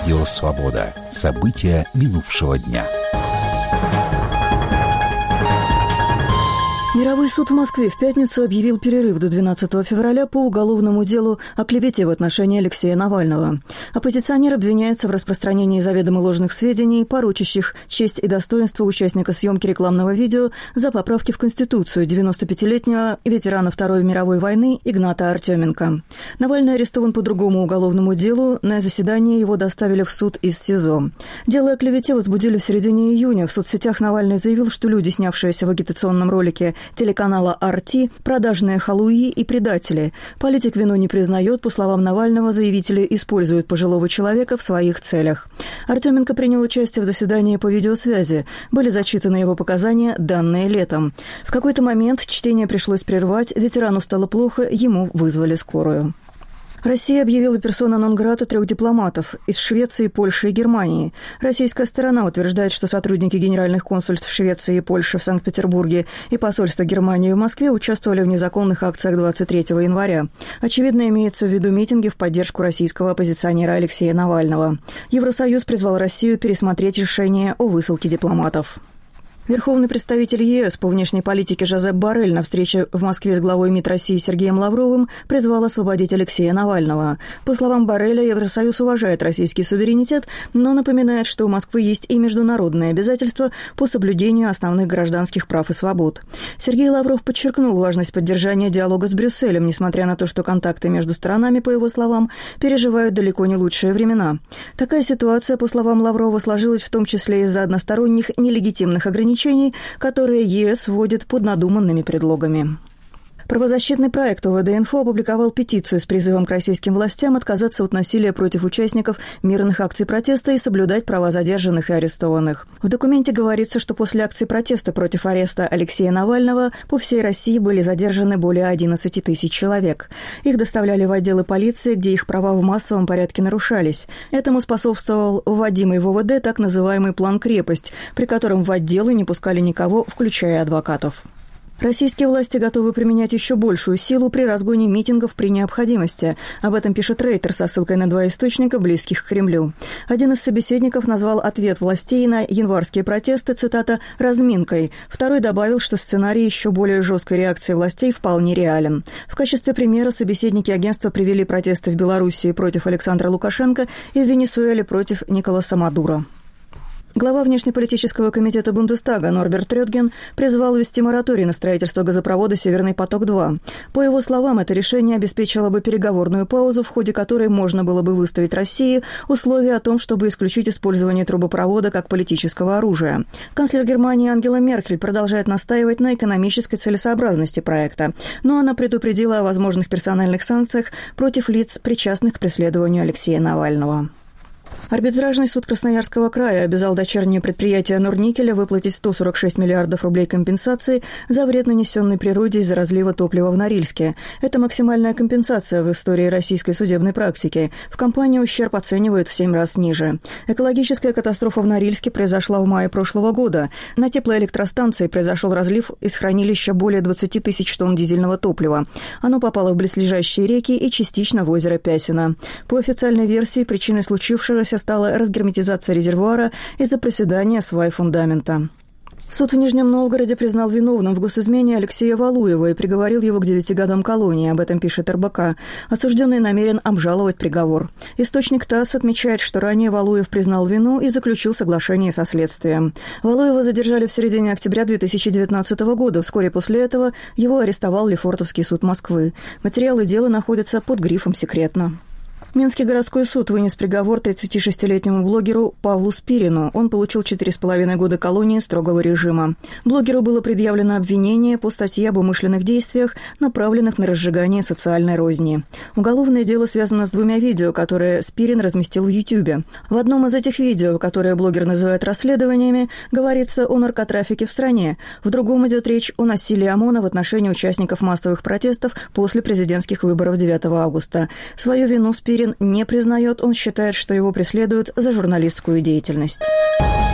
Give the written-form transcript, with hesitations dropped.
Радио «Свобода». События минувшего дня. Мировой суд в Москве в пятницу объявил перерыв до 12 февраля по уголовному делу о клевете в отношении Алексея Навального. Оппозиционер обвиняется в распространении заведомо ложных сведений, порочащих честь и достоинство участника съемки рекламного видео за поправки в Конституцию 95-летнего ветерана Второй мировой войны Игната Артеменко. Навальный арестован по другому уголовному делу. На заседание его доставили в суд из СИЗО. Дело о клевете возбудили в середине июня. В соцсетях Навальный заявил, что люди, снявшиеся в агитационном ролике телеканала «Арти», продажные халуи и предатели. Политик вину не признает. По словам Навального, заявители используют пожилого человека в своих целях. Артеменко принял участие в заседании по видеосвязи. Были зачитаны его показания, данные летом. В какой-то момент чтение пришлось прервать. Ветерану стало плохо, ему вызвали скорую. Россия объявила персона нон-грата 3 дипломатов из Швеции, Польши и Германии. Российская сторона утверждает, что сотрудники генеральных консульств Швеции и Польши в Санкт-Петербурге и посольства Германии в Москве участвовали в незаконных акциях 23 января. Очевидно, имеется в виду митинги в поддержку российского оппозиционера Алексея Навального. Евросоюз призвал Россию пересмотреть решение о высылке дипломатов. Верховный представитель ЕС по внешней политике Жозеп Боррель на встрече в Москве с главой МИД России Сергеем Лавровым призвал освободить Алексея Навального. По словам Борреля, Евросоюз уважает российский суверенитет, но напоминает, что у Москвы есть и международные обязательства по соблюдению основных гражданских прав и свобод. Сергей Лавров подчеркнул важность поддержания диалога с Брюсселем, несмотря на то, что контакты между сторонами, по его словам, переживают далеко не лучшие времена. Такая ситуация, по словам Лаврова, сложилась в том числе из-за односторонних нелегитимных ограничений, которые ЕС вводит под надуманными предлогами. Правозащитный проект ОВД-Инфо опубликовал петицию с призывом к российским властям отказаться от насилия против участников мирных акций протеста и соблюдать права задержанных и арестованных. В документе говорится, что после акций протеста против ареста Алексея Навального по всей России были задержаны более 11 тысяч человек. Их доставляли в отделы полиции, где их права в массовом порядке нарушались. Этому способствовал вводимый в ОВД так называемый план «Крепость», при котором в отделы не пускали никого, включая адвокатов. Российские власти готовы применять еще большую силу при разгоне митингов при необходимости. Об этом пишет Рейтер со ссылкой на 2 источника, близких к Кремлю. Один из собеседников назвал ответ властей на январские протесты, цитата, «разминкой». Второй добавил, что сценарий еще более жесткой реакции властей вполне реален. В качестве примера собеседники агентства привели протесты в Белоруссии против Александра Лукашенко и в Венесуэле против Николаса Мадуро. Глава внешнеполитического комитета Бундестага Норберт Рётген призвал ввести мораторий на строительство газопровода «Северный поток-2». По его словам, это решение обеспечило бы переговорную паузу, в ходе которой можно было бы выставить России условия о том, чтобы исключить использование трубопровода как политического оружия. Канцлер Германии Ангела Меркель продолжает настаивать на экономической целесообразности проекта, но она предупредила о возможных персональных санкциях против лиц, причастных к преследованию Алексея Навального. Арбитражный суд Красноярского края обязал дочернее предприятие Норникеля выплатить 146 миллиардов рублей компенсации за вред, нанесенный природе из-за разлива топлива в Норильске. Это максимальная компенсация в истории российской судебной практики. В компании ущерб оценивают в 7 раз ниже. Экологическая катастрофа в Норильске произошла в мае прошлого года. На теплоэлектростанции произошел разлив из хранилища более 20 тысяч тонн дизельного топлива. Оно попало в близлежащие реки и частично в озеро Пясино. По официальной версии, причиной случившегося стала разгерметизация резервуара из-за проседания свай фундамента. Суд в Нижнем Новгороде признал виновным в госизмене Алексея Валуева и приговорил его к 9 годам колонии, об этом пишет РБК. Осужденный намерен обжаловать приговор. Источник ТАСС отмечает, что ранее Валуев признал вину и заключил соглашение со следствием. Валуева задержали в середине октября 2019 года. Вскоре после этого его арестовал Лефортовский суд Москвы. Материалы дела находятся под грифом «Секретно». Минский городской суд вынес приговор 36-летнему блогеру Павлу Спирину. Он получил 4,5 года колонии строгого режима. Блогеру было предъявлено обвинение по статье об умышленных действиях, направленных на разжигание социальной розни. Уголовное дело связано с 2 видео, которые Спирин разместил в Ютьюбе. В одном из этих видео, которое блогер называет расследованиями, говорится о наркотрафике в стране. В другом идет речь о насилии ОМОНа в отношении участников массовых протестов после президентских выборов 9 августа. Свою вину Спирин не признает, он считает, что его преследуют за журналистскую деятельность.